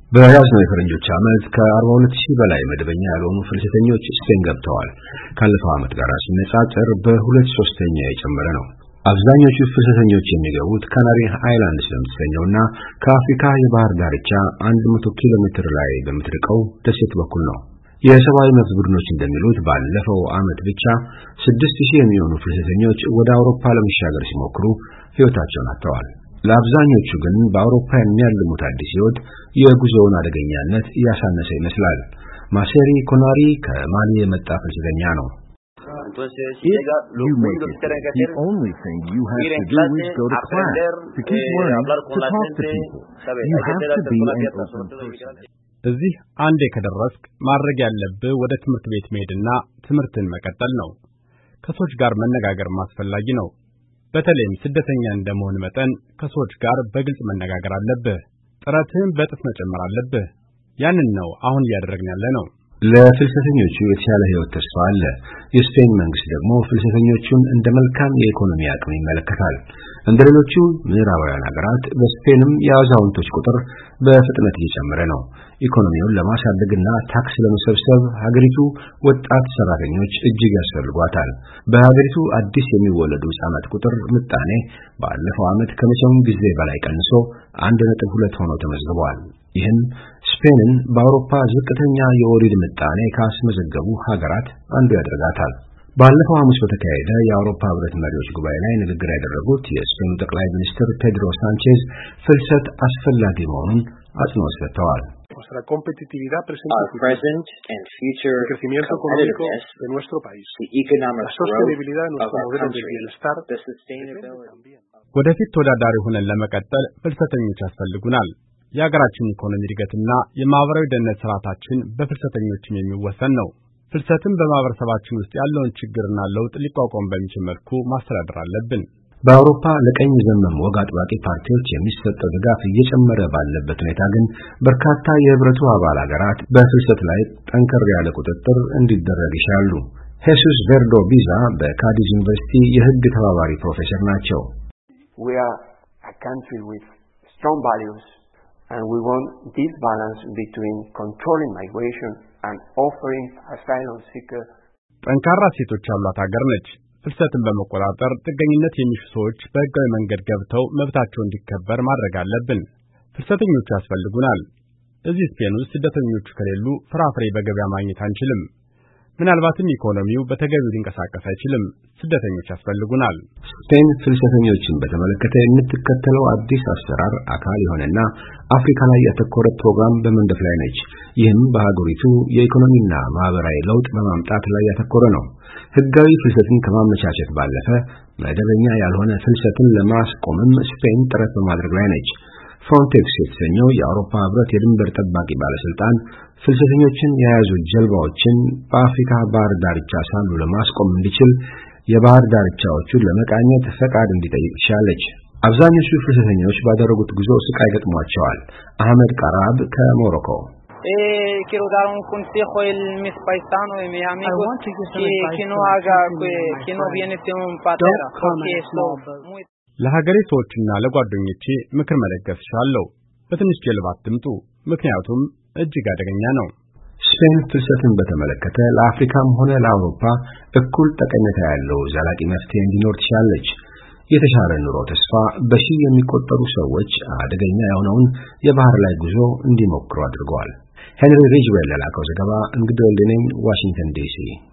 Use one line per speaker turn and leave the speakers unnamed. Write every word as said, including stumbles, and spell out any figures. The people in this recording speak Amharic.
በያዝነው የፈረንጆች ዓመት ከ42 ሺህ በላይ መደበኛ ያልሆኑ ፍልሰተኞች ስፔን ገብተዋል። ካለፈው ዓመት ጋር ሲነጻጸር በሁለት ሶስተኛ የጨመረ ነው። አብዛኞቹ ፍልሰተኞች የሚገቡት ካናሪ አይላንድስ ለምትሰኘውና ከአፍሪካ የባህር ዳርቻ መቶ ኪሎ ሜትር ላይ በምትርቀው ደሴት በኩል ነው። የሰብአዊ መብት ቡድኖች እንደሚሉት ባለፈው ዓመት ብቻ ስድስት ሺህ የሚሆኑ ፍልሰተኞች ወደ አውሮፓ ለመሻገር ሲሞክሩ ሕይወታቸውን አጥተዋል። ለአብዛኞቹ ግን በአውሮፓ የሚያልሙት አዲስ ሕይወት የጉዞውን አደገኛነት ያሳነሰ ይመስላል። ማሴሪ ኮናሪ ከማሊ የመጣ ፍልሰተኛ ነው።
If you make it, the only thing you have to do is go to class, to keep learning, to talk to people. You have to be an open person.
እዚህ አንዴ ከደረስክ ማድረግ ያለብህ ወደ ትምህርት ቤት መሄድና ትምህርትን መቀጠል ነው። ከሰዎች ጋር መነጋገር ማስፈላጊ ነው። በተለይም ስደተኛ እንደመሆን መጠን ከሰዎች ጋር በግልጽ መነጋገር አለብህ። ጥረትህን በጥፍ መጨመር አለብህ። ያንን ነው አሁን እያደረግን ያለ ነው።
ለፍልሰተኞቹ የተሻለ ሕይወት ተስፋ አለ። የስፔን መንግስት ደግሞ ፍልሰተኞቹን እንደ መልካም የኢኮኖሚ አቅም ይመለከታል። እንደ ሌሎቹ ምዕራባውያን ሀገራት በስፔንም የአዛውንቶች ቁጥር በፍጥነት እየጨመረ ነው። ኢኮኖሚውን ለማሳደግና ታክስ ለመሰብሰብ ሀገሪቱ ወጣት ሰራተኞች እጅግ ያስፈልጓታል። በሀገሪቱ አዲስ የሚወለዱ ሕፃናት ቁጥር ምጣኔ ባለፈው ዓመት ከመቼውም ጊዜ በላይ ቀንሶ አንድ ነጥብ ሁለት ሆኖ ተመዝግቧል። ይህም ስፔንን በአውሮፓ ዝቅተኛ የወሊድ ምጣኔ ካስመዘገቡ ሀገራት አንዱ ያደርጋታል። ባለፈው ሐሙስ በተካሄደ የአውሮፓ ህብረት መሪዎች ጉባኤ ላይ ንግግር ያደረጉት የስፔኑ ጠቅላይ ሚኒስትር ፔድሮ ሳንቼዝ ፍልሰት አስፈላጊ መሆኑን አጽንኦት ሰጥተዋል።
Nuestra competitividad presente y
present and future
el crecimiento económico de nuestro país,
the economic
la sostenibilidad de nuestro modelo de
country,
bienestar,
the sustainability.
ወደፊት ተወዳዳሪ ሆነን ለመቀጠል ፍልሰተኞች ያስፈልጉናል። የሀገራችን ኢኮኖሚ እድገትና የማህበራዊ ደህንነት ስርዓታችን በፍልሰተኞችም የሚወሰን ነው። ፍልሰትን በማህበረሰባችን ውስጥ ያለውን ችግርና ለውጥ ሊቋቋም በሚችል መልኩ ማስተዳደር አለብን።
በአውሮፓ ለቀኝ ዘመም ወግ አጥባቂ ፓርቲዎች የሚሰጠው ድጋፍ እየጨመረ ባለበት ሁኔታ ግን በርካታ የህብረቱ አባል ሀገራት በፍልሰት ላይ ጠንከር ያለ ቁጥጥር እንዲደረግ ይሻሉ። ሄሱስ ቬርዶ ቢዛ በካዲዝ ዩኒቨርሲቲ የህግ ተባባሪ ፕሮፌሰር ናቸው።
We are a country with strong values and we want this balance between controlling migration and offering asylum seekers.
ጠንካራ ሴቶች ያሏት ሀገር ነች። ፍልሰትን በመቆጣጠር ጥገኝነት የሚሹ ሰዎች በህጋዊ መንገድ ገብተው መብታቸው እንዲከበር ማድረግ አለብን። ፍልሰተኞቹ ያስፈልጉናል። እዚህ ስፔን ውስጥ ስደተኞቹ ከሌሉ ፍራፍሬ በገበያ ማግኘት አንችልም። ምናልባትም ኢኮኖሚው በተገቢው ሊንቀሳቀስ አይችልም። ስደተኞች ያስፈልጉናል።
ስፔን ፍልሰተኞችን በተመለከተ የምትከተለው አዲስ አሰራር አካል የሆነና አፍሪካ ላይ ያተኮረ ፕሮግራም በመንደፍ ላይ ነች። ይህም በሀገሪቱ የኢኮኖሚና ማህበራዊ ለውጥ በማምጣት ላይ ያተኮረ ነው። ህጋዊ ፍልሰትን ከማመቻቸት ባለፈ መደበኛ ያልሆነ ፍልሰትን ለማስቆምም ስፔን ጥረት በማድረግ ላይ ነች። ፍሮንቴክስ የተሰኘው የአውሮፓ ህብረት የድንበር ጠባቂ ባለስልጣን ፍልሰተኞችን የያዙ ጀልባዎችን በአፍሪካ ባህር ዳርቻ ሳሉ ለማስቆም እንዲችል የባህር ዳርቻዎቹን ለመቃኘት ፈቃድ እንዲጠይቅ ቻለች። አብዛኞቹ ፍልሰተኞች ባደረጉት ጉዞ ስቃይ ገጥሟቸዋል። አህመድ ቀራብ ከሞሮኮ
Eh, quiero dar un consejo a mis paisanos y mis amigos que, que no haga, que, que no viene de un patera, porque esto muy...
ለሀገሬ ሰዎችና ለጓደኞቼ ምክር መለገስ ሻለው። በትንሽ ጀልባ አትምጡ፣ ምክንያቱም እጅግ አደገኛ ነው።
ስፔን ፍልሰትን በተመለከተ ለአፍሪካም ሆነ ለአውሮፓ እኩል ጠቀሜታ ያለው ዘላቂ መፍትሄ እንዲኖር ትሻለች። የተሻለ ኑሮ ተስፋ በሺህ የሚቆጠሩ ሰዎች አደገኛ የሆነውን የባህር ላይ ጉዞ እንዲሞክሩ አድርገዋል። ሄንሪ ሪጅዌል ለላከው ዘገባ እንግዲህ ወልደነኝ ዋሽንግተን ዲሲ